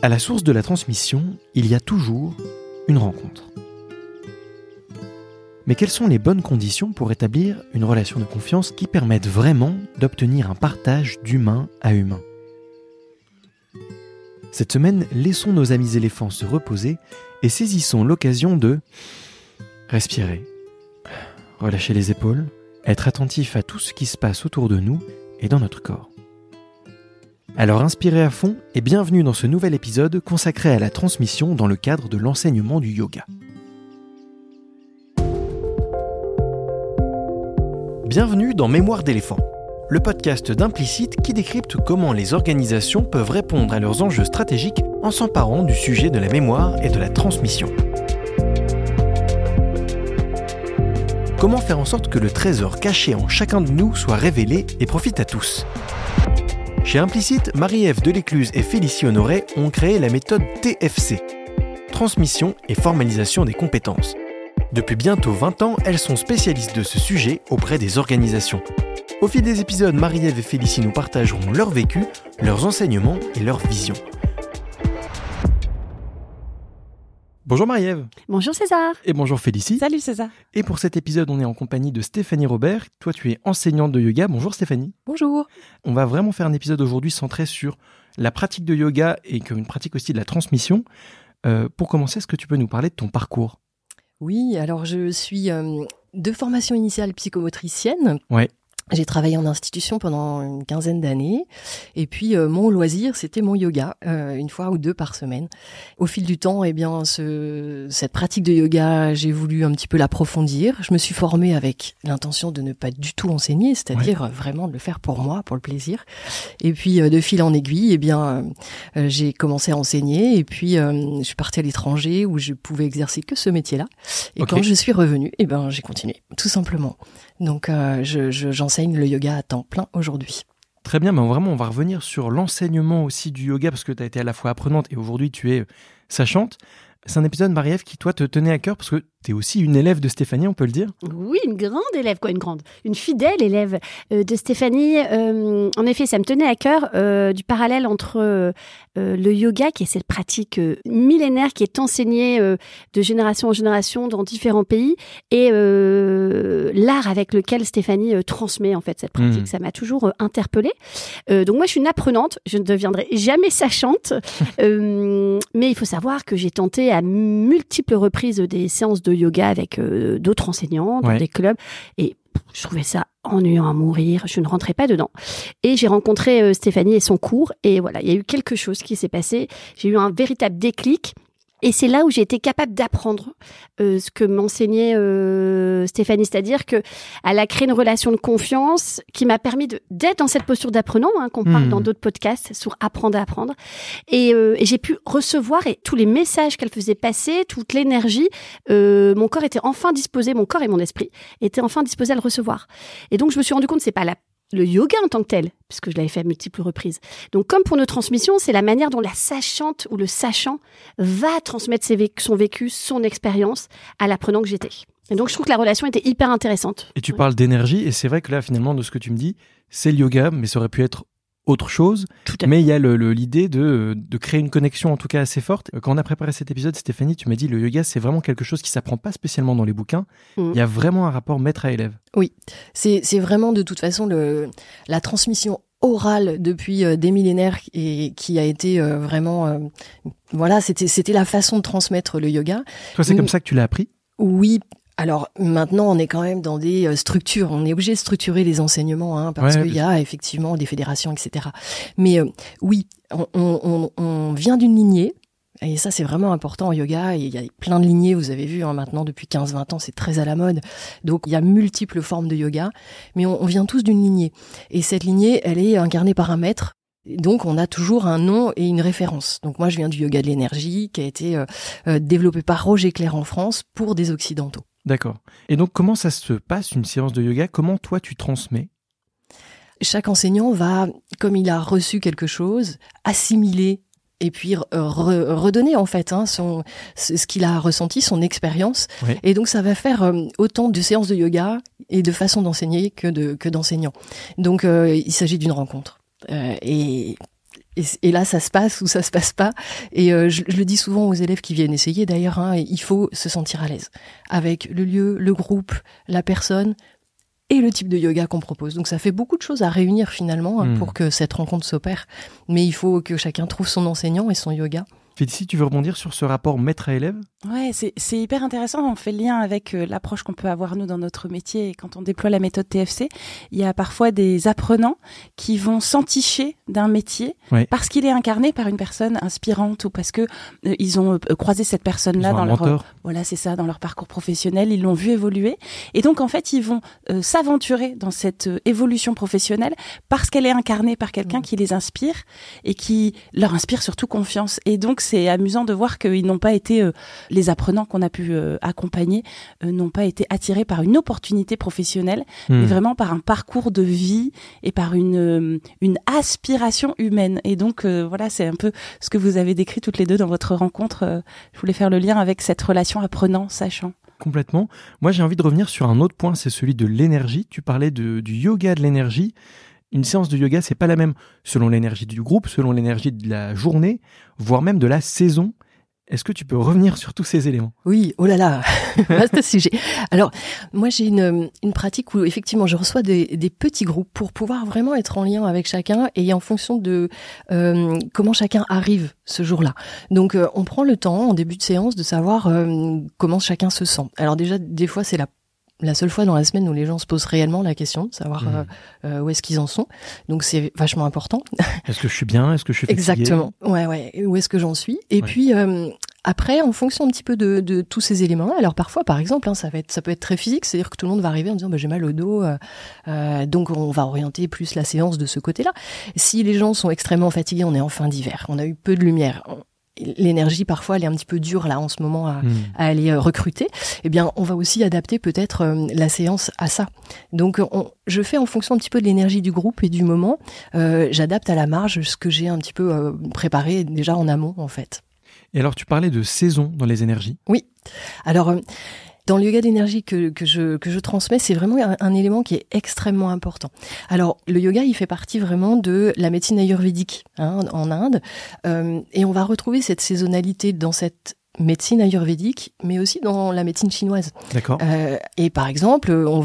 À la source de la transmission, il y a toujours une rencontre. Mais quelles sont les bonnes conditions pour établir une relation de confiance qui permette vraiment d'obtenir un partage d'humain à humain ? Cette semaine, laissons nos amis éléphants se reposer et saisissons l'occasion de respirer, relâcher les épaules, être attentif à tout ce qui se passe autour de nous et dans notre corps. Alors inspirez à fond et bienvenue dans ce nouvel épisode consacré à la transmission dans le cadre de l'enseignement du yoga. Bienvenue dans Mémoire d'éléphant, le podcast d'Implicite qui décrypte comment les organisations peuvent répondre à leurs enjeux stratégiques en s'emparant du sujet de la mémoire et de la transmission. Comment faire en sorte que le trésor caché en chacun de nous soit révélé et profite à tous ? Chez Implicite, Marie-Ève Delécluse et Félicie Honoré ont créé la méthode TFC, Transmission et Formalisation des compétences. Depuis bientôt 20 ans, elles sont spécialistes de ce sujet auprès des organisations. Au fil des épisodes, Marie-Ève et Félicie nous partageront leur vécu, leurs enseignements et leurs visions. Bonjour Marie-Ève. Bonjour César. Et bonjour Félicie. Salut César. Et pour cet épisode, on est en compagnie de Stéphanie Robert. Toi, tu es enseignante de yoga. Bonjour Stéphanie. Bonjour. On va vraiment faire un épisode aujourd'hui centré sur la pratique de yoga et une pratique aussi de la transmission. Pour commencer, est-ce que tu peux nous parler de ton parcours ? Oui, alors je suis de formation initiale psychomotricienne. Ouais. J'ai travaillé en institution pendant une quinzaine d'années. Et puis, mon loisir, c'était mon yoga, une fois ou deux par semaine. Au fil du temps, cette pratique de yoga, j'ai voulu un petit peu l'approfondir. Je me suis formée avec l'intention de ne pas du tout enseigner, c'est-à-dire vraiment de le faire pour moi, pour le plaisir. Et puis, de fil en aiguille, j'ai commencé à enseigner. Et puis, je suis partie à l'étranger où je pouvais exercer que ce métier-là. Et quand je suis revenue, j'ai continué, tout simplement. Donc, j'enseigne le yoga à temps plein aujourd'hui. Très bien, mais vraiment, on va revenir sur l'enseignement aussi du yoga parce que tu as été à la fois apprenante et aujourd'hui, tu es sachante. C'est un épisode, Marie-Ève, qui, toi, te tenait à cœur parce que tu es aussi une élève de Stéphanie, on peut le dire. Oui, une grande élève, une fidèle élève de Stéphanie. En effet, ça me tenait à cœur du parallèle entre le yoga, qui est cette pratique millénaire qui est enseignée de génération en génération dans différents pays, et l'art avec lequel Stéphanie transmet en fait cette pratique. Ça m'a toujours interpellée. Donc moi, je suis une apprenante, je ne deviendrai jamais sachante, mais il faut savoir que j'ai tenté à multiples reprises des séances de yoga avec d'autres enseignants dans des clubs et je trouvais ça ennuyant à mourir, je ne rentrais pas dedans. Et j'ai rencontré Stéphanie et son cours et voilà, il y a eu quelque chose qui s'est passé, j'ai eu un véritable déclic. Et c'est là où j'ai été capable d'apprendre ce que m'enseignait Stéphanie, c'est-à-dire que elle a créé une relation de confiance qui m'a permis d'être dans cette posture d'apprenant, qu'on parle dans d'autres podcasts sur apprendre à apprendre. Et j'ai pu recevoir et tous les messages qu'elle faisait passer, toute l'énergie, mon corps était enfin disposé, mon corps et mon esprit étaient enfin disposés à le recevoir. Et donc je me suis rendu compte que c'est pas le yoga en tant que tel, puisque je l'avais fait à multiples reprises. Donc, comme pour nos transmissions, c'est la manière dont la sachante ou le sachant va transmettre son vécu, son expérience à l'apprenant que j'étais. Et donc, je trouve que la relation était hyper intéressante. Et tu parles d'énergie, et c'est vrai que là, finalement, de ce que tu me dis, c'est le yoga, mais ça aurait pu être autre chose. Mais il y a l'idée de créer une connexion, en tout cas assez forte. Quand on a préparé cet épisode, Stéphanie, tu m'as dit le yoga, c'est vraiment quelque chose qui s'apprend pas spécialement dans les bouquins. Il y a vraiment un rapport maître à élève. Oui, c'est vraiment de toute façon la transmission orale depuis des millénaires et qui a été vraiment... c'était la façon de transmettre le yoga. Toi, c'est comme ça que tu l'as appris ? Oui. Alors maintenant, on est quand même dans des structures. On est obligé de structurer les enseignements parce qu'il y a effectivement des fédérations, etc. Mais oui, on vient d'une lignée. Et ça, c'est vraiment important en yoga. Il y a plein de lignées, vous avez vu, maintenant, depuis 15-20 ans, c'est très à la mode. Donc, il y a multiples formes de yoga. Mais on vient tous d'une lignée. Et cette lignée, elle est incarnée par un maître. Et donc, on a toujours un nom et une référence. Donc, moi, je viens du yoga de l'énergie, qui a été développé par Roger Clair en France pour des Occidentaux. D'accord. Et donc, comment ça se passe, une séance de yoga ? Comment, toi, tu transmets ? Chaque enseignant va, comme il a reçu quelque chose, assimiler et puis redonner en fait ce qu'il a ressenti, son expérience. Oui. Et donc ça va faire autant de séances de yoga et de façon d'enseigner que d'enseignants. Donc il s'agit d'une rencontre. Et Et là, ça se passe ou ça se passe pas. Et je le dis souvent aux élèves qui viennent essayer d'ailleurs, il faut se sentir à l'aise avec le lieu, le groupe, la personne et le type de yoga qu'on propose. Donc ça fait beaucoup de choses à réunir finalement pour que cette rencontre s'opère. Mais il faut que chacun trouve son enseignant et son yoga. Félicie, tu veux rebondir sur ce rapport maître à élève ? Ouais, c'est hyper intéressant. On fait le lien avec l'approche qu'on peut avoir nous dans notre métier. Et quand on déploie la méthode TFC, il y a parfois des apprenants qui vont s'enticher d'un métier parce qu'il est incarné par une personne inspirante ou parce que ils ont croisé cette personne-là dans leur dans leur parcours professionnel. Ils l'ont vu évoluer et donc en fait ils vont s'aventurer dans cette évolution professionnelle parce qu'elle est incarnée par quelqu'un qui les inspire et qui leur inspire surtout confiance. Et donc c'est amusant de voir qu'ils n'ont pas été les apprenants qu'on a pu accompagner n'ont pas été attirés par une opportunité professionnelle, mais vraiment par un parcours de vie et par une aspiration humaine. Et donc voilà, c'est un peu ce que vous avez décrit toutes les deux dans votre rencontre. Je voulais faire le lien avec cette relation apprenant-sachant. Complètement. Moi, j'ai envie de revenir sur un autre point, c'est celui de l'énergie. Tu parlais du yoga de l'énergie. Une séance de yoga, c'est pas la même selon l'énergie du groupe, selon l'énergie de la journée, voire même de la saison. Est-ce que tu peux revenir sur tous ces éléments ? Oui, oh là là, vaste sujet. Alors, moi j'ai une pratique où effectivement je reçois des petits groupes pour pouvoir vraiment être en lien avec chacun et en fonction de comment chacun arrive ce jour-là. Donc on prend le temps en début de séance de savoir comment chacun se sent. Alors déjà, des fois c'est la seule fois dans la semaine où les gens se posent réellement la question de savoir où est-ce qu'ils en sont. Donc c'est vachement important. Est-ce que je suis bien ? Est-ce que je suis fatigué ? Exactement. Ouais. Où est-ce que j'en suis ? Et puis après, en fonction un petit peu de tous ces éléments-là, alors parfois, par exemple, ça peut être très physique, c'est-à-dire que tout le monde va arriver en disant j'ai mal au dos, donc on va orienter plus la séance de ce côté-là. Si les gens sont extrêmement fatigués, on est en fin d'hiver, on a eu peu de lumière. L'énergie, parfois, elle est un petit peu dure là en ce moment à aller recruter. Eh bien, on va aussi adapter peut-être la séance à ça. Donc, je fais en fonction un petit peu de l'énergie du groupe et du moment. J'adapte à la marge ce que j'ai un petit peu préparé déjà en amont, en fait. Et alors, tu parlais de saison dans les énergies. Oui. Alors, dans le yoga d'énergie que je transmets, c'est vraiment un élément qui est extrêmement important. Alors, le yoga, il fait partie vraiment de la médecine ayurvédique en Inde. Et on va retrouver cette saisonnalité dans cette médecine ayurvédique, mais aussi dans la médecine chinoise. D'accord. Et par exemple, on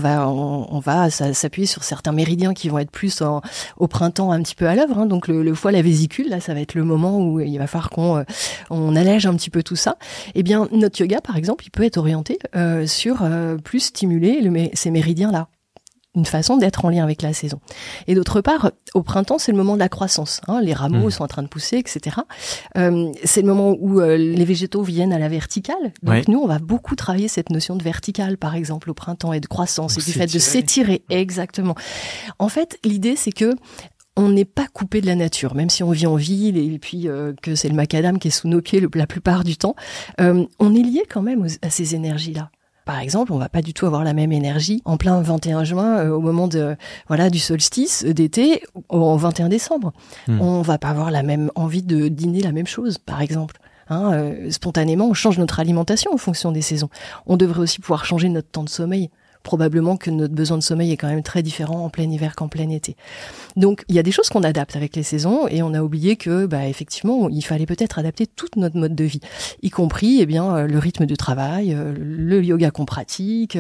va s'appuyer sur certains méridiens qui vont être plus au printemps, un petit peu à l'œuvre. Donc le foie, la vésicule, là, ça va être le moment où il va falloir qu'on allège un petit peu tout ça. Eh bien, notre yoga, par exemple, il peut être orienté sur plus stimuler ces méridiens-là. Une façon d'être en lien avec la saison. Et d'autre part, au printemps, c'est le moment de la croissance. Les rameaux sont en train de pousser, etc. C'est le moment où les végétaux viennent à la verticale. Donc nous, on va beaucoup travailler cette notion de verticale, par exemple, au printemps, et de croissance, donc et du fait de s'étirer. Exactement. En fait, l'idée, c'est que on n'est pas coupé de la nature, même si on vit en ville et puis que c'est le macadam qui est sous nos pieds la plupart du temps. On est lié quand même à ces énergies-là. Par exemple, on va pas du tout avoir la même énergie en plein 21 juin au moment du solstice d'été au 21 décembre. On va pas avoir la même envie de dîner la même chose, par exemple. Spontanément, on change notre alimentation en fonction des saisons. On devrait aussi pouvoir changer notre temps de sommeil. Probablement que notre besoin de sommeil est quand même très différent en plein hiver qu'en plein été. Donc, il y a des choses qu'on adapte avec les saisons et on a oublié que, effectivement, il fallait peut-être adapter tout notre mode de vie, y compris, le rythme de travail, le yoga qu'on pratique.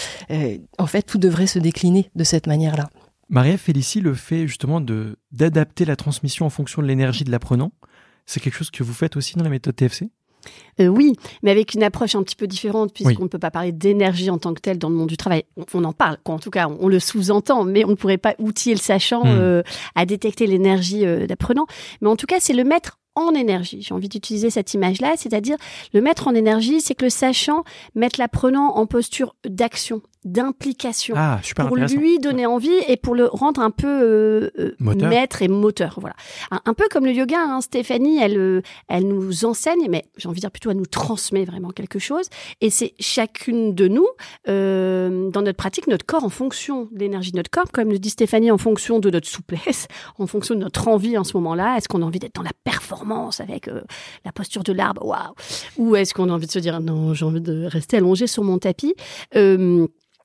En fait, tout devrait se décliner de cette manière-là. Marie-Ève, Félicie, le fait justement d'adapter la transmission en fonction de l'énergie de l'apprenant, c'est quelque chose que vous faites aussi dans la méthode TFC ? Oui, mais avec une approche un petit peu différente, puisqu'on ne peut pas parler d'énergie en tant que telle dans le monde du travail. On en parle, en tout cas, on le sous-entend, mais on ne pourrait pas outiller le sachant à détecter l'énergie d'apprenant. Mais en tout cas, c'est le mettre en énergie. J'ai envie d'utiliser cette image-là, c'est-à-dire le mettre en énergie, c'est que le sachant mette l'apprenant en posture d'action, d'implication, pour lui donner envie et pour le rendre un peu maître et moteur. Voilà. Un peu comme le yoga, Stéphanie, elle nous enseigne, mais j'ai envie de dire plutôt elle nous transmet vraiment quelque chose. Et c'est chacune de nous, dans notre pratique, notre corps en fonction de l'énergie de notre corps, comme le dit Stéphanie, en fonction de notre souplesse, en fonction de notre envie en ce moment-là. Est-ce qu'on a envie d'être dans la performance avec la posture de l'arbre, waouh, ou est-ce qu'on a envie de se dire non, j'ai envie de rester allongé sur mon tapis.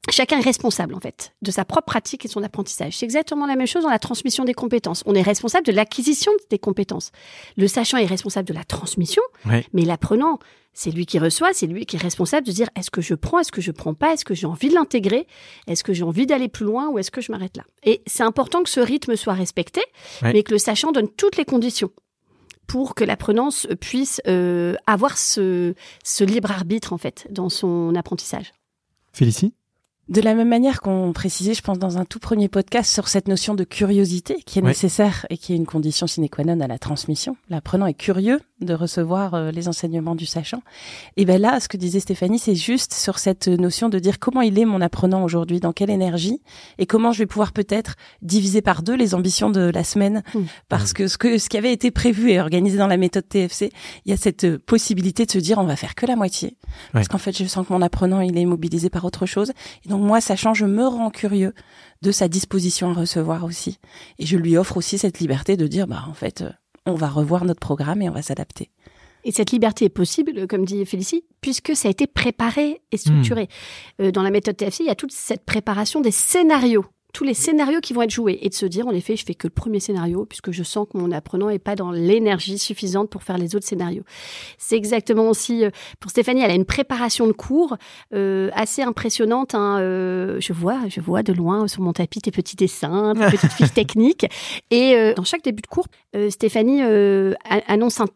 chacun est responsable, en fait, de sa propre pratique et de son apprentissage. C'est exactement la même chose dans la transmission des compétences. On est responsable de l'acquisition des compétences. Le sachant est responsable de la transmission, mais l'apprenant, c'est lui qui reçoit, c'est lui qui est responsable de dire est-ce que je prends pas, est-ce que j'ai envie de l'intégrer, est-ce que j'ai envie d'aller plus loin ou est-ce que je m'arrête là. Et c'est important que ce rythme soit respecté, mais que le sachant donne toutes les conditions pour que l'apprenant puisse avoir ce libre arbitre, en fait, dans son apprentissage. Félicie ? De la même manière qu'on précisait, je pense, dans un tout premier podcast sur cette notion de curiosité qui est nécessaire et qui est une condition sine qua non à la transmission. L'apprenant est curieux de recevoir les enseignements du sachant. Et ben là, ce que disait Stéphanie, c'est juste sur cette notion de dire comment il est mon apprenant aujourd'hui, dans quelle énergie, et comment je vais pouvoir peut-être diviser par 2 les ambitions de la semaine. Parce que ce qui avait été prévu et organisé dans la méthode TFC, il y a cette possibilité de se dire on va faire que la moitié. Parce qu'en fait, je sens que mon apprenant, il est mobilisé par autre chose. Et donc, moi, sachant, je me rends curieux de sa disposition à recevoir aussi. Et je lui offre aussi cette liberté de dire, en fait, on va revoir notre programme et on va s'adapter. Et cette liberté est possible, comme dit Félicie, puisque ça a été préparé et structuré. Dans la méthode TFC, il y a toute cette préparation des scénarios. Tous les scénarios qui vont être joués et de se dire, en effet, je fais que le premier scénario puisque je sens que mon apprenant est pas dans l'énergie suffisante pour faire les autres scénarios. C'est exactement aussi, pour Stéphanie, elle a une préparation de cours assez impressionnante. Je vois de loin sur mon tapis tes petits dessins, tes petites fiches techniques. Et dans chaque début de cours, Stéphanie annonce un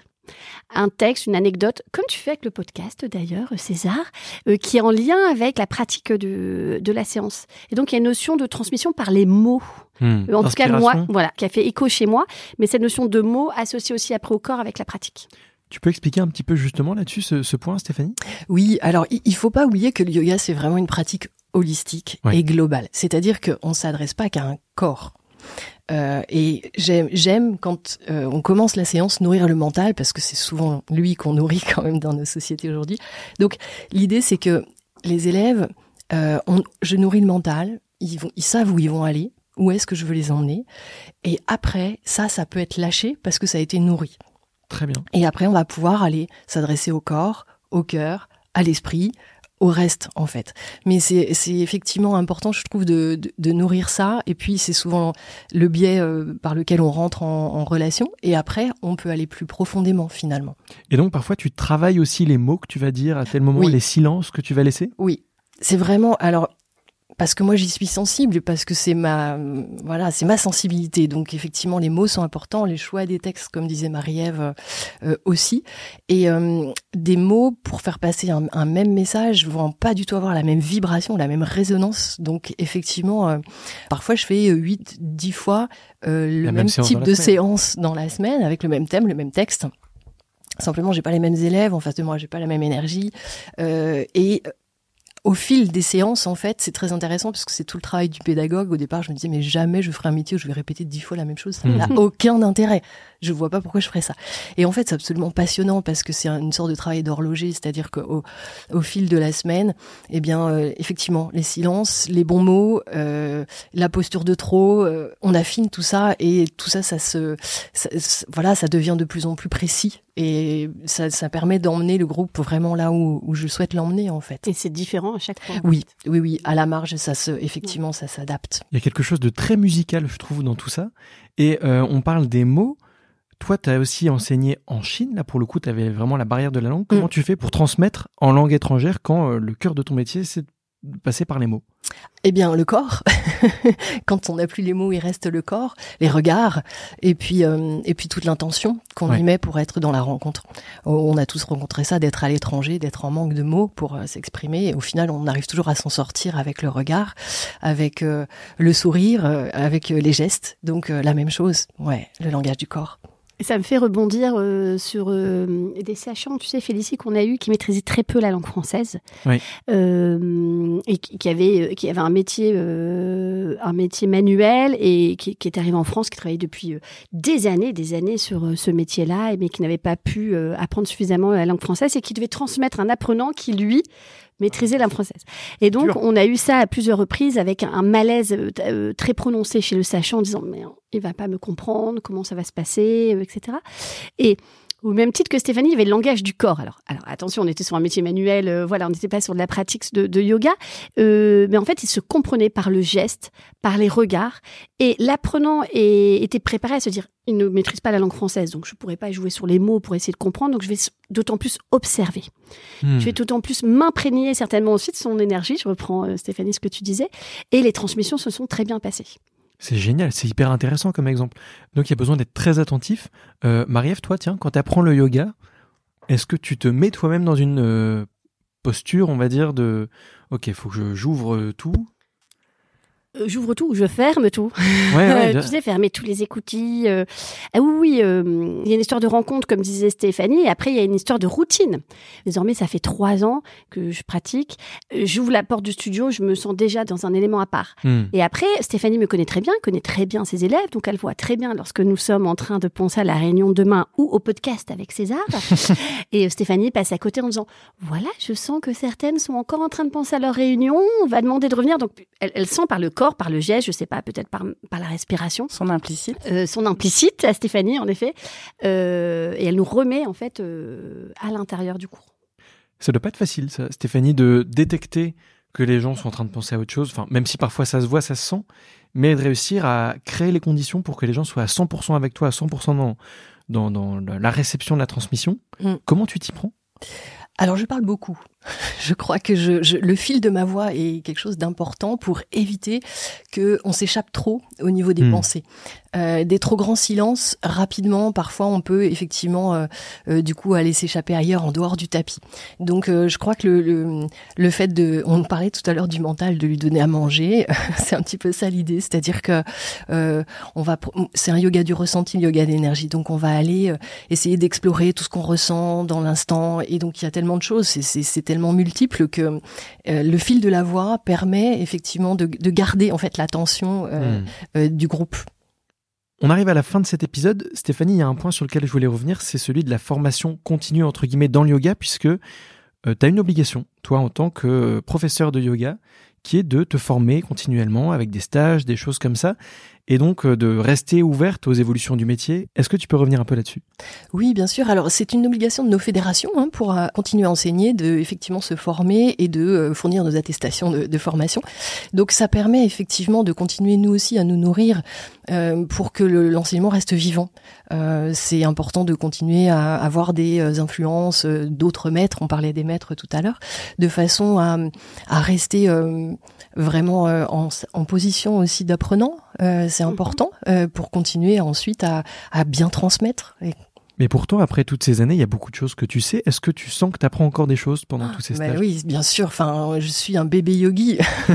texte, une anecdote, comme tu fais avec le podcast d'ailleurs, César, qui est en lien avec la pratique de la séance. Et donc, il y a une notion de transmission par les mots. En tout cas, moi, qui a fait écho chez moi, mais cette notion de mots associée aussi après au corps avec la pratique. Tu peux expliquer un petit peu justement là-dessus ce point, Stéphanie ? Oui, alors il faut pas oublier que le yoga, c'est vraiment une pratique holistique et globale. C'est-à-dire qu'on s'adresse pas qu'à un corps. Et j'aime quand on commence la séance nourrir le mental parce que c'est souvent lui qu'on nourrit quand même dans nos sociétés aujourd'hui. Donc l'idée c'est que les élèves, je nourris le mental, ils savent où ils vont aller, où est-ce que je veux les emmener, et après ça peut être lâché parce que ça a été nourri. Très bien. Et après on va pouvoir aller s'adresser au corps, au cœur, à l'esprit, au reste, en fait. Mais c'est effectivement important, je trouve, de nourrir ça. Et puis, c'est souvent le biais par lequel on rentre en relation. Et après, on peut aller plus profondément, finalement. Et donc, parfois, tu travailles aussi les mots que tu vas dire à tel moment, les silences que tu vas laisser ? Oui. C'est vraiment... Alors, parce que moi, j'y suis sensible, parce que c'est ma sensibilité. Donc, effectivement, les mots sont importants, les choix des textes, comme disait Marie-Ève, aussi. Et des mots, pour faire passer un même message, vont pas du tout avoir la même vibration, la même résonance. Donc, effectivement, parfois, je fais 8-10 fois le même type de séance dans la semaine, avec le même thème, le même texte. Simplement, j'ai pas les mêmes élèves, en face de moi, j'ai pas la même énergie. Au fil des séances, en fait, c'est très intéressant parce que c'est tout le travail du pédagogue. Au départ, je me disais, mais jamais je ferai un métier où je vais répéter 10 fois la même chose. Ça n'a aucun intérêt. Je vois pas pourquoi je ferais ça. Et en fait, c'est absolument passionnant parce que c'est une sorte de travail d'horloger. C'est-à-dire qu'au fil de la semaine, effectivement, les silences, les bons mots, la posture de trop, on affine tout ça et tout ça, ça devient de plus en plus précis. Et ça permet d'emmener le groupe vraiment là où je souhaite l'emmener, en fait. Et c'est différent à chaque fois. Oui. À la marge, ça s'adapte. Il y a quelque chose de très musical, je trouve, dans tout ça. Et on parle des mots. Toi, tu as aussi enseigné en Chine. Là, pour le coup, tu avais vraiment la barrière de la langue. Comment tu fais pour transmettre en langue étrangère quand le cœur de ton métier, c'est de passer par les mots ? Eh bien, le corps. Quand on n'a plus les mots, il reste le corps, les regards, et puis toute l'intention qu'on y met pour être dans la rencontre. On a tous rencontré ça, d'être à l'étranger, d'être en manque de mots pour s'exprimer. Et au final, on arrive toujours à s'en sortir avec le regard, avec le sourire, avec les gestes. Donc, la même chose. Le langage du corps. Ça me fait rebondir sur des sachants, tu sais, Félicie, qu'on a eu, qui maîtrisaient très peu la langue française, et qui avait un métier manuel et qui est arrivé en France, qui travaillait depuis des années sur ce métier-là, mais qui n'avait pas pu apprendre suffisamment la langue française et qui devait transmettre un apprenant qui, lui, maîtriser la française. Et donc, on a eu ça à plusieurs reprises avec un malaise très prononcé chez le sachant en disant « mais il va pas me comprendre, comment ça va se passer », etc. Et Au même titre que Stéphanie, il y avait le langage du corps. Alors attention, on était sur un métier manuel, on n'était pas sur de la pratique de yoga, mais en fait, il se comprenait par le geste, par les regards, et l'apprenant était préparé à se dire, il ne maîtrise pas la langue française, donc je ne pourrais pas jouer sur les mots pour essayer de comprendre, donc je vais d'autant plus observer. Je vais d'autant plus m'imprégner certainement aussi de son énergie, je reprends Stéphanie ce que tu disais, et les transmissions se sont très bien passées. C'est génial, c'est hyper intéressant comme exemple. Donc il y a besoin d'être très attentif. Marie-Ève, toi, tiens, quand tu apprends le yoga, est-ce que tu te mets toi-même dans une posture, on va dire, de « Ok, il faut que j'ouvre tout ». J'ouvre tout, je ferme tout. Ouais, tu sais, fermer tous les écoutilles. Il y a une histoire de rencontre, comme disait Stéphanie, et après, il y a une histoire de routine. Désormais, ça fait 3 ans que je pratique. J'ouvre la porte du studio, je me sens déjà dans un élément à part. Et après, Stéphanie me connaît très bien ses élèves, donc elle voit très bien lorsque nous sommes en train de penser à la réunion de demain ou au podcast avec César. Et Stéphanie passe à côté en disant, voilà, je sens que certaines sont encore en train de penser à leur réunion, on va demander de revenir. Donc, elle sent par le corps, par le geste, je sais pas, peut-être par la respiration. Son implicite. Son implicite à Stéphanie, en effet. Et elle nous remet, en fait, à l'intérieur du cours. Ça doit pas être facile, ça, Stéphanie, de détecter que les gens sont en train de penser à autre chose. Enfin, même si parfois ça se voit, ça se sent, mais de réussir à créer les conditions pour que les gens soient à 100% avec toi, à 100% dans la réception de la transmission. Comment tu t'y prends ? Alors, je parle beaucoup. Je crois que le fil de ma voix est quelque chose d'important pour éviter qu'on s'échappe trop au niveau des pensées. Des trop grands silences, rapidement, parfois on peut effectivement du coup aller s'échapper ailleurs en dehors du tapis. Donc je crois que le fait on parlait tout à l'heure du mental, de lui donner à manger, c'est un petit peu ça l'idée, c'est-à-dire que c'est un yoga du ressenti, le yoga d'énergie. Donc on va aller essayer d'explorer tout ce qu'on ressent dans l'instant, et donc il y a tellement de choses, c'est tellement multiple que le fil de la voix permet effectivement de garder en fait l'attention du groupe. On arrive à la fin de cet épisode. Stéphanie, il y a un point sur lequel je voulais revenir, c'est celui de la formation continue entre guillemets dans le yoga, puisque tu as une obligation, toi en tant que professeur de yoga, qui est de te former continuellement avec des stages, des choses comme ça, et donc de rester ouverte aux évolutions du métier. Est-ce que tu peux revenir un peu là-dessus ? Oui, bien sûr. Alors, c'est une obligation de nos fédérations pour continuer à enseigner, de effectivement se former et de fournir nos attestations de formation. Donc, ça permet effectivement de continuer nous aussi à nous nourrir pour que l'enseignement reste vivant. C'est important de continuer à avoir des influences d'autres maîtres. On parlait des maîtres tout à l'heure, de façon à rester vraiment en position aussi d'apprenant. C'est important pour continuer ensuite à bien transmettre. Mais pourtant, après toutes ces années, il y a beaucoup de choses que tu sais. Est-ce que tu sens que tu apprends encore des choses pendant tous ces stages ? Oui, bien sûr. Enfin, je suis un bébé yogi.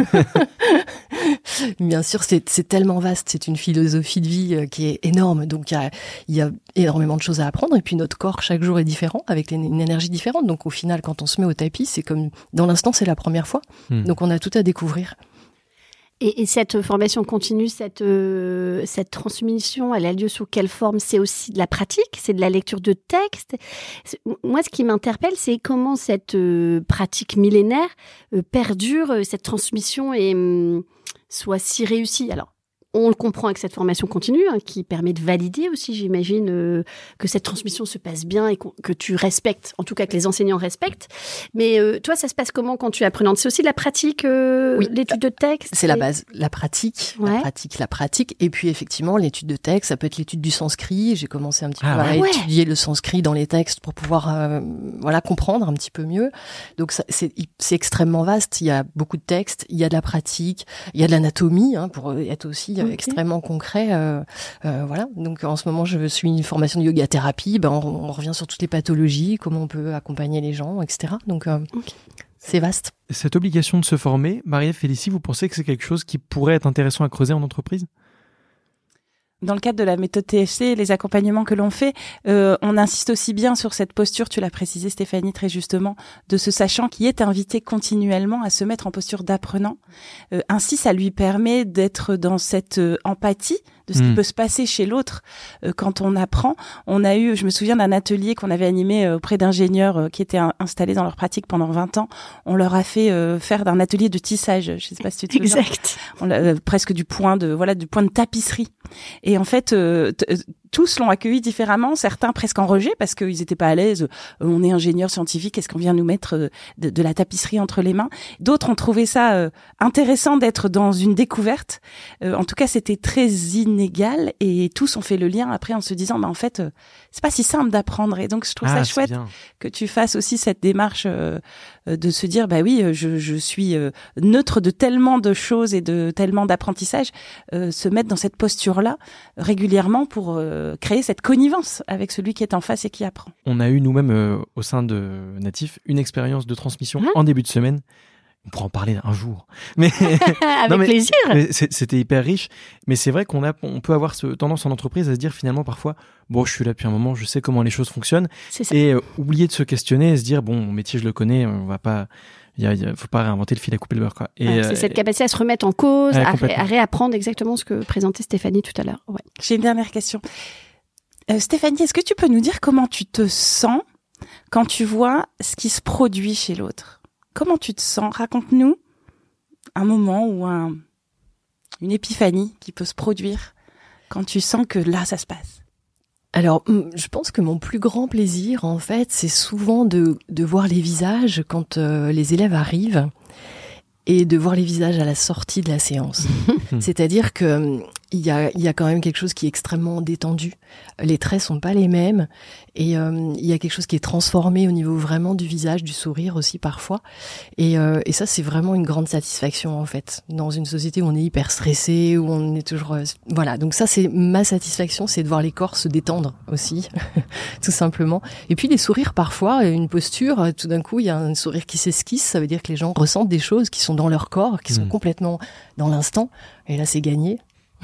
Bien sûr, c'est tellement vaste. C'est une philosophie de vie qui est énorme. Donc, il y a énormément de choses à apprendre. Et puis, notre corps, chaque jour, est différent, avec une énergie différente. Donc, au final, quand on se met au tapis, c'est comme, dans l'instant, c'est la première fois. Donc, on a tout à découvrir. Et cette formation continue, cette transmission, elle a lieu sous quelle forme ? C'est aussi de la pratique, c'est de la lecture de textes. Moi, ce qui m'interpelle, c'est comment cette pratique millénaire perdure, cette transmission soit si réussie. Alors, on le comprend avec cette formation continue, qui permet de valider aussi, j'imagine, que cette transmission se passe bien et que tu respectes, en tout cas que les enseignants respectent. Mais toi, ça se passe comment quand tu es apprenante ? C'est aussi de la pratique, oui, l'étude de texte ? C'est la base, la pratique. Et puis effectivement, l'étude de texte, ça peut être l'étude du sanskrit. J'ai commencé un petit peu à étudier le sanskrit dans les textes pour pouvoir comprendre un petit peu mieux. Donc c'est extrêmement vaste. Il y a beaucoup de textes, il y a de la pratique, il y a de l'anatomie pour être aussi extrêmement concret. Voilà. Donc en ce moment, je suis une formation de yoga thérapie. On revient sur toutes les pathologies, comment on peut accompagner les gens, etc. Donc c'est vaste. Cette obligation de se former, Marie-Ève, Félicie, vous pensez que c'est quelque chose qui pourrait être intéressant à creuser en entreprise ? Dans le cadre de la méthode TFC, les accompagnements que l'on fait, on insiste aussi bien sur cette posture, tu l'as précisé Stéphanie très justement, de ce sachant qui est invité continuellement à se mettre en posture d'apprenant. Ainsi, ça lui permet d'être dans cette empathie de ce qui peut se passer chez l'autre quand on apprend. Je me souviens d'un atelier qu'on avait animé auprès d'ingénieurs qui étaient installés dans leur pratique pendant 20 ans. On leur a fait faire d'un atelier de tissage, je sais pas si tu te souviens. Exact. Presque du point de tapisserie. Et en fait, tous l'ont accueilli différemment, certains presque en rejet parce qu'ils n'étaient pas à l'aise. On est ingénieur scientifique, est-ce qu'on vient nous mettre de la tapisserie entre les mains? D'autres ont trouvé ça intéressant d'être dans une découverte. En tout cas, c'était très inégal et tous ont fait le lien après en se disant, en fait, c'est pas si simple d'apprendre. Et donc, je trouve ça chouette que tu fasses aussi cette démarche de se dire, je suis neutre de tellement de choses et de tellement d'apprentissage, se mettre dans cette posture-là régulièrement pour créer cette connivence avec celui qui est en face et qui apprend. On a eu nous-mêmes au sein de Natif une expérience de transmission en début de semaine. On pourra en parler un jour. Mais avec plaisir. Mais c'était hyper riche. Mais c'est vrai qu'on peut avoir tendance en entreprise à se dire finalement parfois, je suis là depuis un moment, je sais comment les choses fonctionnent. C'est ça. Et oublier de se questionner et se dire, mon métier, je le connais, on va pas... Il faut pas réinventer le fil à couper le beurre, quoi. Et c'est cette capacité à se remettre en cause, à réapprendre exactement ce que présentait Stéphanie tout à l'heure. Ouais. J'ai une dernière question. Stéphanie, est-ce que tu peux nous dire comment tu te sens quand tu vois ce qui se produit chez l'autre? Comment tu te sens? Raconte-nous un moment ou une épiphanie qui peut se produire quand tu sens que là, ça se passe. Alors, je pense que mon plus grand plaisir, en fait, c'est souvent de voir les visages quand les élèves arrivent et de voir les visages à la sortie de la séance. C'est-à-dire que il y a quand même quelque chose qui est extrêmement détendu. Les traits sont pas les mêmes et il y a quelque chose qui est transformé au niveau vraiment du visage, du sourire aussi parfois. Et ça, c'est vraiment une grande satisfaction en fait. Dans une société où on est hyper stressé, où on est toujours voilà. Donc ça, c'est ma satisfaction, c'est de voir les corps se détendre aussi, tout simplement. Et puis les sourires parfois, une posture, tout d'un coup, il y a un sourire qui s'esquisse. Ça veut dire que les gens ressentent des choses qui sont dans leur corps, qui sont complètement dans l'instant. Et là, c'est gagné.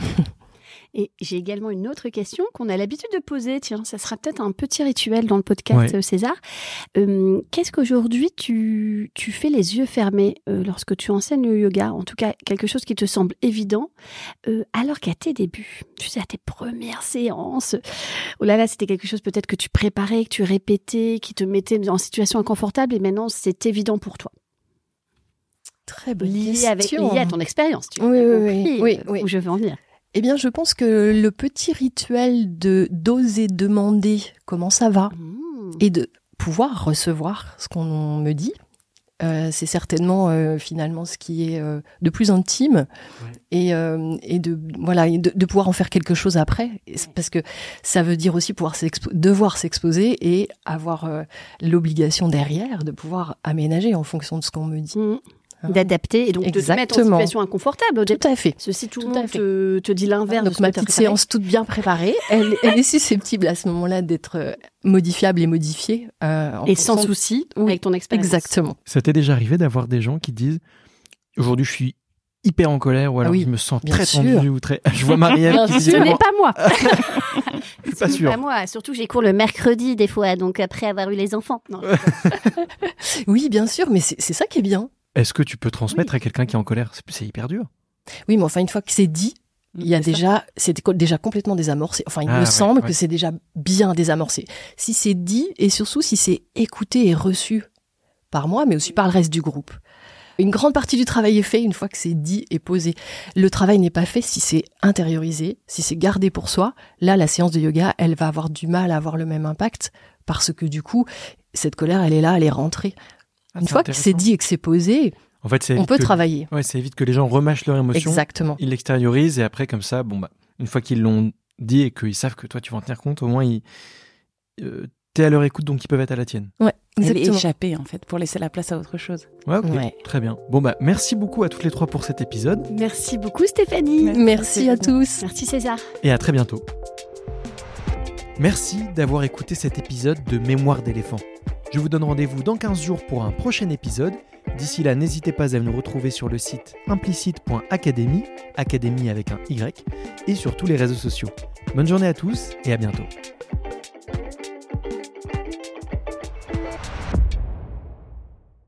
Et j'ai également une autre question qu'on a l'habitude de poser. Tiens, ça sera peut-être un petit rituel dans le podcast, César. Qu'est-ce qu'aujourd'hui tu fais les yeux fermés lorsque tu enseignes le yoga? En tout cas, quelque chose qui te semble évident, alors qu'à tes débuts, tu sais, à tes premières séances, oh là là, c'était quelque chose peut-être que tu préparais, que tu répétais, qui te mettait en situation inconfortable, et maintenant c'est évident pour toi. Très bonne question. Lié à ton expérience, tu oui, où je veux en venir. Eh bien, je pense que le petit rituel d'oser demander comment ça va et de pouvoir recevoir ce qu'on me dit, c'est certainement finalement ce qui est de plus intime et de pouvoir en faire quelque chose après, parce que ça veut dire aussi devoir s'exposer et avoir l'obligation derrière de pouvoir aménager en fonction de ce qu'on me dit. D'adapter et donc de te mettre en situation inconfortable. Tout à fait. Si tout le monde te dit l'inverse. Donc ma petite séance toute bien préparée, elle est susceptible à ce moment-là d'être modifiable et modifiée. Et sans souci, avec ton expérience. Exactement. Ça t'est déjà arrivé d'avoir des gens qui disent « Aujourd'hui, je suis hyper en colère » ou alors « Je me sens très tendu » ou très... Je vois Marie-Ève qui dit... Ce n'est pas moi. Je suis pas sûre. Pas moi. Surtout, j'ai cours le mercredi des fois, donc après avoir eu les enfants. Non. Oui, bien sûr, mais c'est ça qui est bien. Est-ce que tu peux transmettre à quelqu'un qui est en colère? C'est hyper dur. Oui, mais enfin, une fois que c'est dit, c'est déjà complètement désamorcé. Enfin, il me semble que c'est déjà bien désamorcé. Si c'est dit, et surtout si c'est écouté et reçu par moi, mais aussi par le reste du groupe. Une grande partie du travail est fait une fois que c'est dit et posé. Le travail n'est pas fait si c'est intériorisé, si c'est gardé pour soi. Là, la séance de yoga, elle va avoir du mal à avoir le même impact parce que du coup, cette colère, elle est là, elle est rentrée. Une fois que c'est dit et que c'est posé, en fait, on peut travailler. Ouais, ça évite que les gens remâchent leur émotion. Exactement. Ils l'extériorisent et après, comme ça, une fois qu'ils l'ont dit et qu'ils savent que toi, tu vas en tenir compte, au moins, t'es à leur écoute, donc ils peuvent être à la tienne. Ouais, exactement. Et échapper, en fait, pour laisser la place à autre chose. Ouais, ok. Ouais. Très bien. Merci beaucoup à toutes les trois pour cet épisode. Merci beaucoup, Stéphanie. Merci à tous. Merci, César. Et à très bientôt. Merci d'avoir écouté cet épisode de Mémoire d'éléphant. Je vous donne rendez-vous dans 15 jours pour un prochain épisode. D'ici là, n'hésitez pas à nous retrouver sur le site implicite.academy, académie avec un Y, et sur tous les réseaux sociaux. Bonne journée à tous et à bientôt.